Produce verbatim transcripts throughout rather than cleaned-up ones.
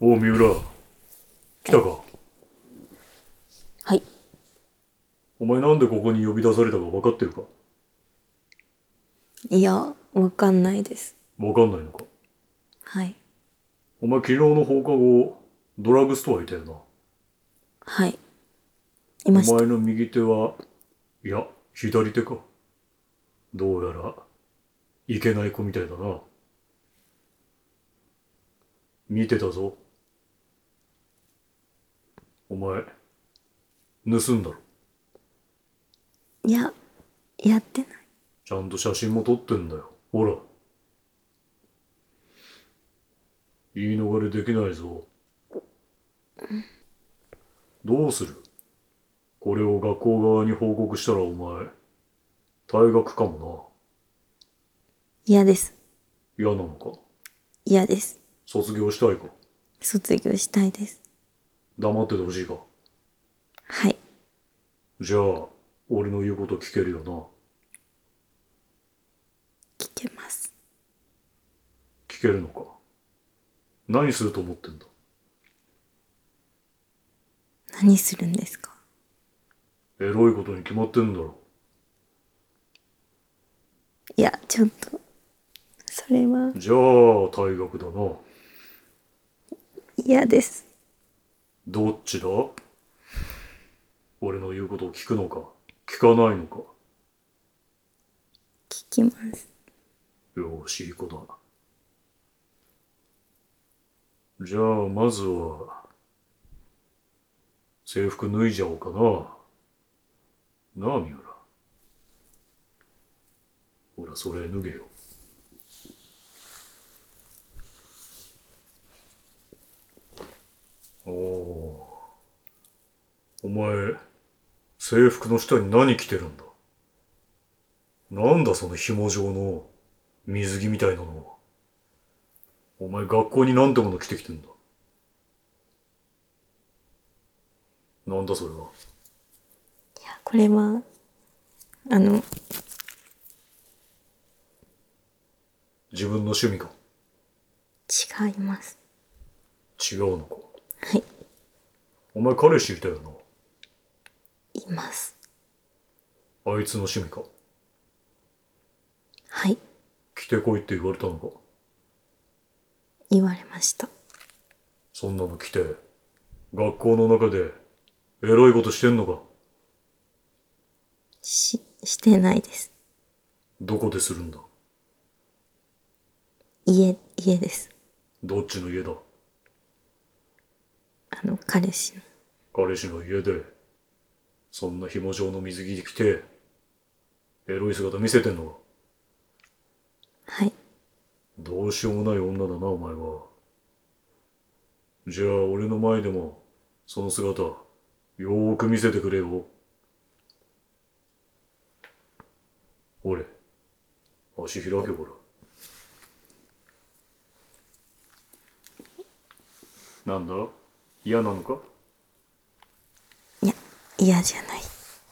おう、三浦。来はい。 たか。 はい。 お前なんでここに呼び出されたか分かってるか？ いや、わかんないです。 分かんないのか。 はい。 お前昨日の放課後、ドラッグストアいたよな。 はい。いました。 お前の右手は、いや、左手か。どうやら、いけない子みたいだな。見てたぞ。お前、盗んだろ。 いや、やってない。 ちゃんと写真も撮ってんだよ。ほら、言い逃れできないぞ。どうする？これを学校側に報告したらお前、退学かも嫌です。 な。嫌なのか？ 嫌です。 卒業したいか？ 卒業したいです。 黙っててほしいか？ はい。 じゃあ、俺の言うこと聞けるよな。 聞けます。 聞けるのか？何すると思ってんだ？ 何するんですか？ エロいことに決まってんだろ。 いや、ちょっと、それはじゃあ、退学だな。 嫌です。 どっちだ？俺の言うことを聞くのか聞かないのか？ 聞きます。 よし、いい子だ。じゃあ、まずは、制服脱いじゃおうかな。なあ、三浦。ほら、それ脱げよ。おお。お前、制服の下に何着てるんだ？なんだその紐状の水着みたいなのは。お前学校になんてもの着てきてんだ？なんだそれは。 いや、これは、あの、 自分の趣味か？ 違います。 違うのか？ はい。 お前彼氏いたよいます。 な。あいつの趣味か？ はい。 着てこいって言われたのか？ 言われました。 そんなの着て、学校の中でエロいことしてんのか？ し、してないです。 どこでするんだ？ 家、家です。 どっちの家だ？ あの、彼氏の。 彼氏の家で、そんな紐状の水着着て、エロい姿見せてんのか？ はい。 どうしようもない女だな、お前は。じゃあ、俺の前でも、その姿、よーく見せてくれよ。俺、足開けほら。なんだ？嫌なのか？ いや、嫌じゃない。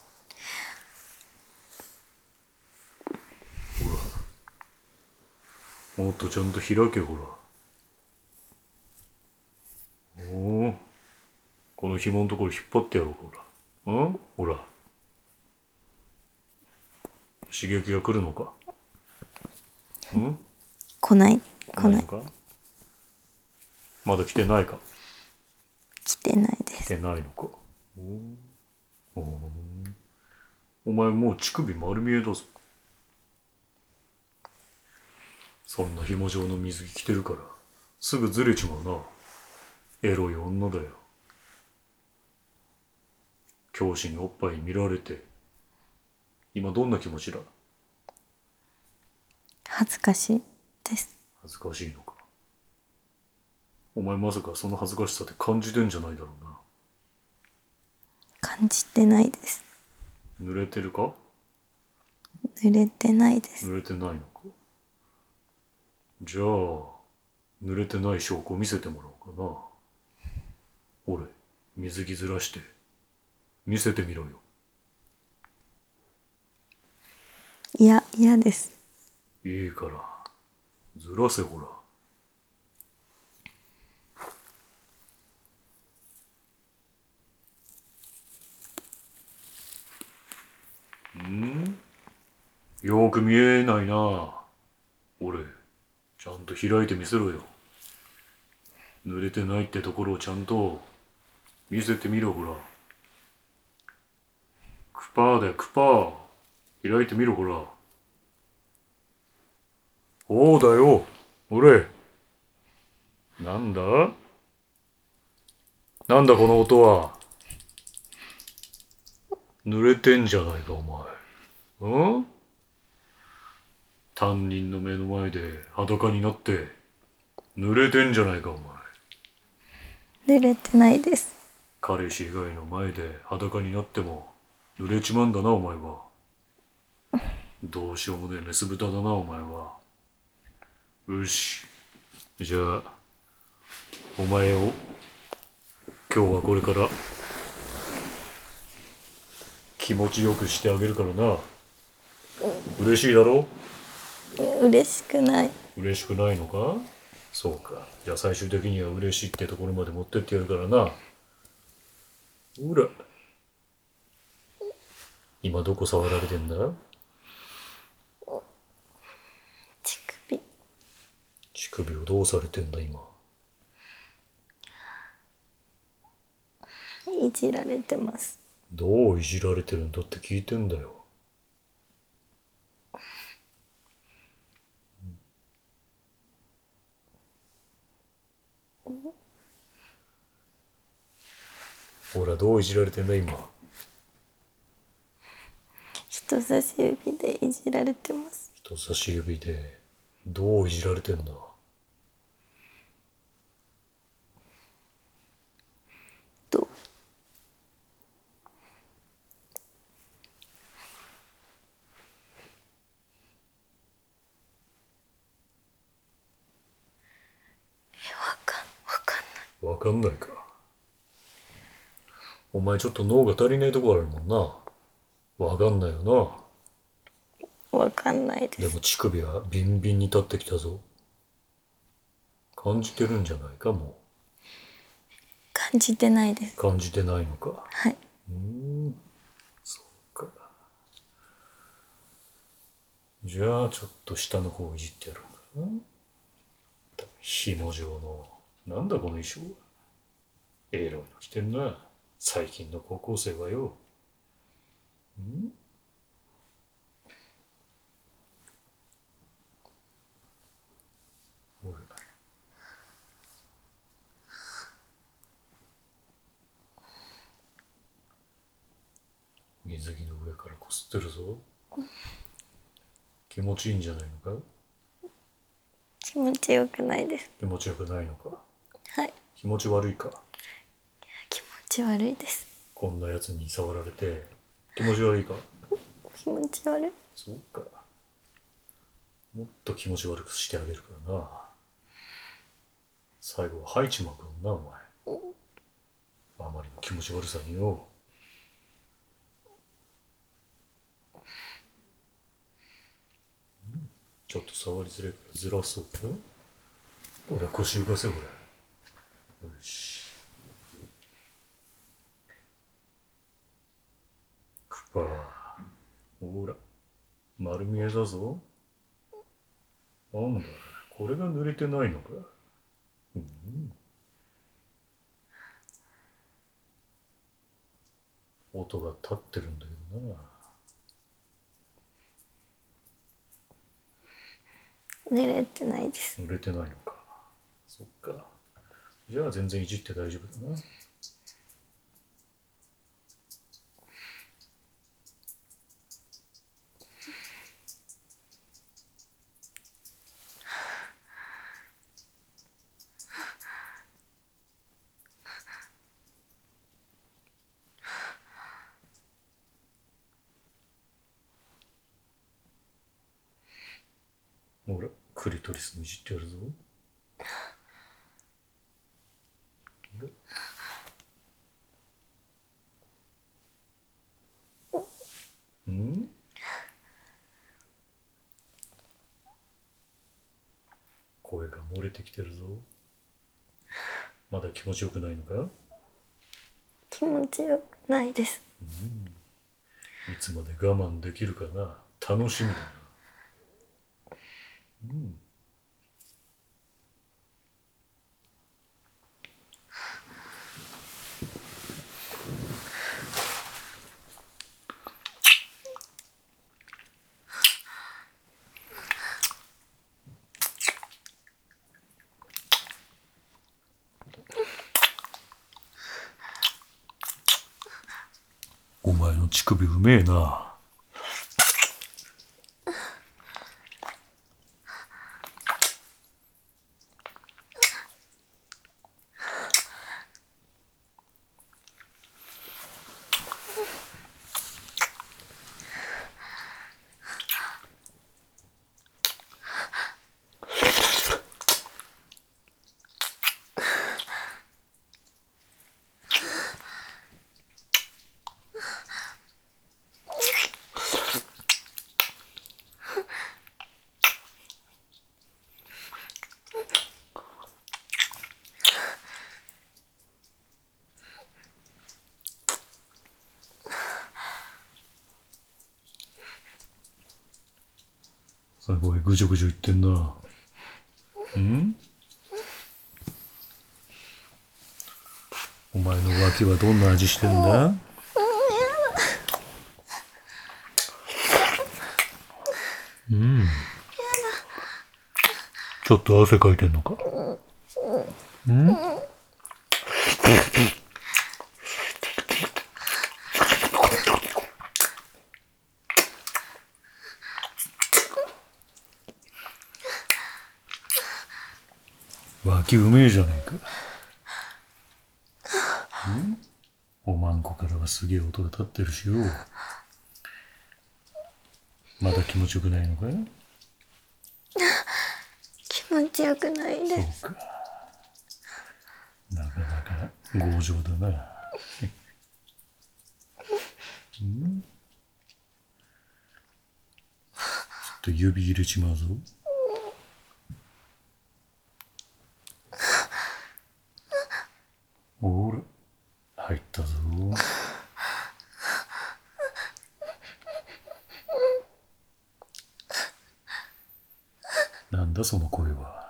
もっとちゃんと開けほら。おお、この紐のところ引っ張ってやろうか、ほら。うんほら。刺激が来るのか？うん来ない。来ない。 来ないのか？まだ来てないか？ 来てないで来てす。 ないのか？おお、お前もう乳首丸見えだぞ。そんな紐状の水着着てるから、すぐずれちまうな。エロい女だよ。教師におっぱい見られて、今どんな気持ちだ？ 恥ずかしいです。 恥ずかしいのか？お前まさかその恥ずかしさって感じてんじゃないだろうな。 感じてないです。 濡れてるか？ 濡れてないです。 濡れてないのか？じゃあ、濡れてない証拠見せてもらおうかな。俺、水着ずらして、見せてみろよ。 いや、嫌です。 いいから、ずらせほら。 よーく見えないな。俺、ちゃんと開いてみせろよ。濡れてないってところをちゃんと見せてみろ、ほら。クパーだよ、クパー。開いてみろ、ほら。そうだよ、俺。なんだなんだこの音は。濡れてんじゃないか、お前。ん担任の目の前で裸になって濡れてんじゃないか、お前。 濡れてないです。 彼氏以外の前で裸になっても濡れちまうんだな、お前は。どうしようもねえメス豚だな、お前は。よし。じゃあ、お前を今日はこれから気持ちよくしてあげるからな。嬉しいだろ？ 嬉しくない。 嬉しくないのか？そうか。じゃあ最終的には嬉しいってところまで持ってってやるからな。ほら。今どこ触られてんだ？ 乳首。 乳首をどうされてんだ今？ いじられてます。 どういじられてるんだって聞いてんだよ。ほら、どういじられてんだ今？ 人差し指でいじられてます。 人差し指でどういじられてんだ？ とえわかんわかんない。 わかんないか。お前ちょっと脳が足りないとこあるもんな。わかんないよわかんないな。 です。 でも乳首はビンビンに立ってきたぞ。感じてるんじゃないか、も感じてないです。 う。感じてないのか。 はい。 うーん、そうか。じゃあちょっと下の方をいじってやるのかな。紐状の。なんだこの衣装は。エロいの着てんな。最近の高校生はよ。んおい。水着の上からこすってるぞ。気持ちいいんじゃないのか？ 気持ちよくないです。 気持ちよくないのか？ はい。 気持ち悪いか？ 気持ち悪いです。 こんなやつに触られて気持ち悪いか？ 気持ち悪い。 そうか。もっと気持ち悪くしてあげるからな。最後は吐いちまうからな、お前。あまりの気持ち悪さによ。ちょっと触りづらいからずらそうか。ほら、腰浮かせ、ほら。よし。クパー。ほら、丸見えだぞ。なんだ、これが濡れてないのか。うん、音が立ってるんだけどな。 濡れてないです。 濡れてないのか。そっか。じゃあ全然いじって大丈夫だな。ほら、クリトリスもいじってやるぞ。ん声が漏れてきてるぞ。まだ気持ちよくないのか？ 気持ちよくないです。 いつまで我慢できるかな。 楽しみだな。うん。お前の乳首うめえな。すごいぐじょぐじょ言ってんな。ん？お前の脇はどんな味してんだ？うん。ちょっと汗かいてんのか？うん？脇うめえじゃねえか。ん？おまんこからはすげえ音が立ってるしよ。まだ気持ちよくないのか？ 気持ちよくないです。 そうか。なかなか強情だな。うん？ちょっと指入れちまうぞ。ほら、入ったぞ。なんだその声は。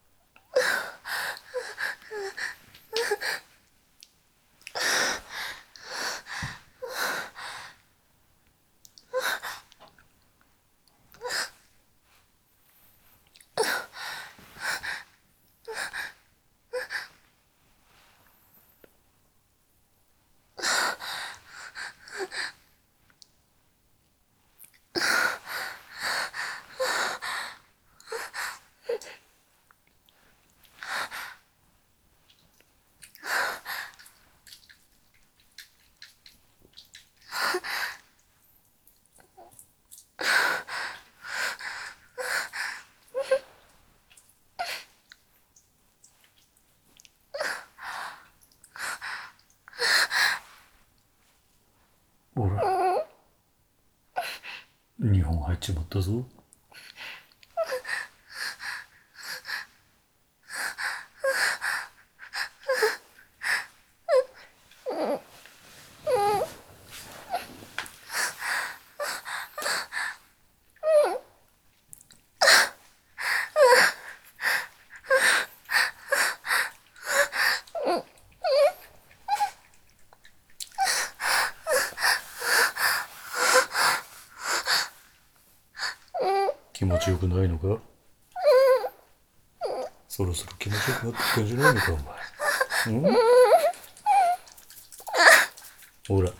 ほら、にほん入っちまったぞ。気持ちよくないのか？そろそろ気持ちよくなってきたんじゃないのかお前。うん？ほら。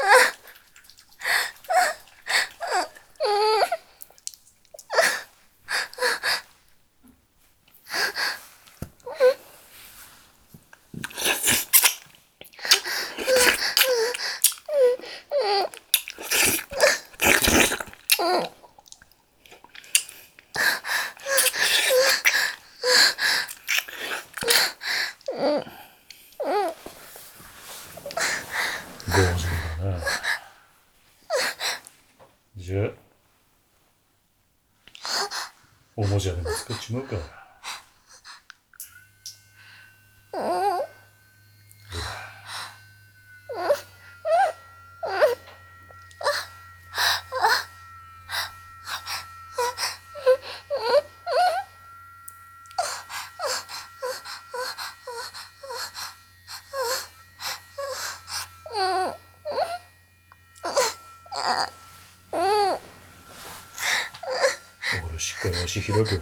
強情だな。じゃあ、おもちゃでも使っちまうか。 足開けほら。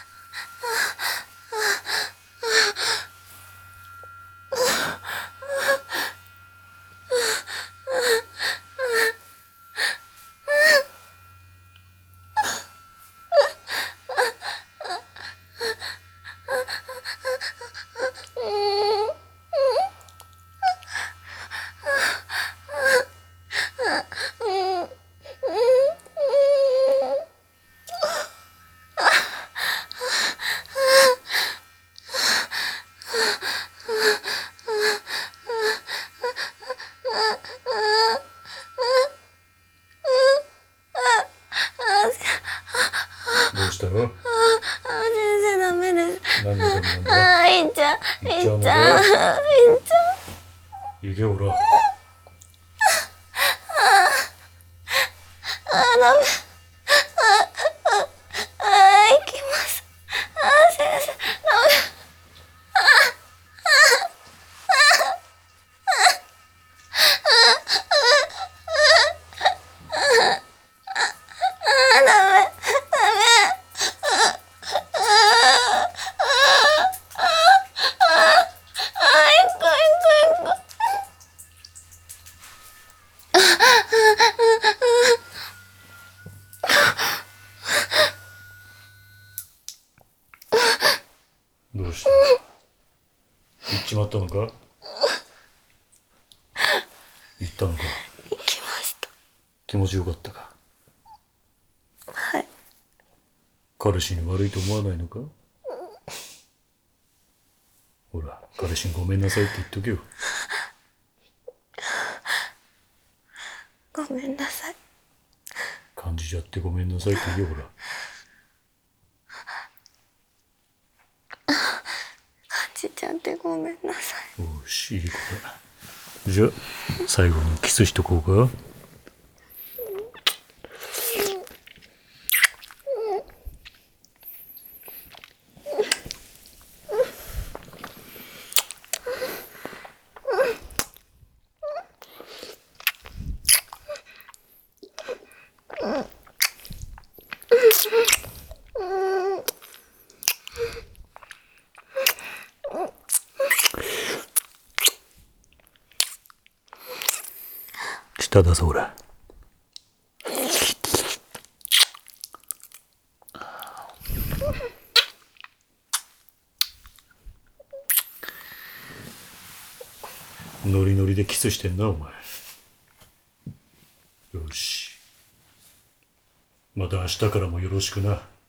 どうしたの？ あ、全然ダメです。 何がダメなんだ？ あ、いっちゃう、いっちゃう、いっちゃう。 行けほら。 あ、ダメ。あ、あ、行きます。あ、先生、ダメ。 どうした？行っちまったのか？行ったのか？ 行きました。 気持ちよかったか？ はい。 彼氏に悪いと思わないのか？ほら、彼氏にごめんなさいって言っとけよ。 ごめんなさい。 感じちゃってごめんなさいって言えほら。 感じちゃってごめんなさい。 おし、いい子だ。じゃあ、最後にキスしとこうか。下だぞ、ほら。ノリノリでキスしてんな、お前。よし。また明日からもよろしくな。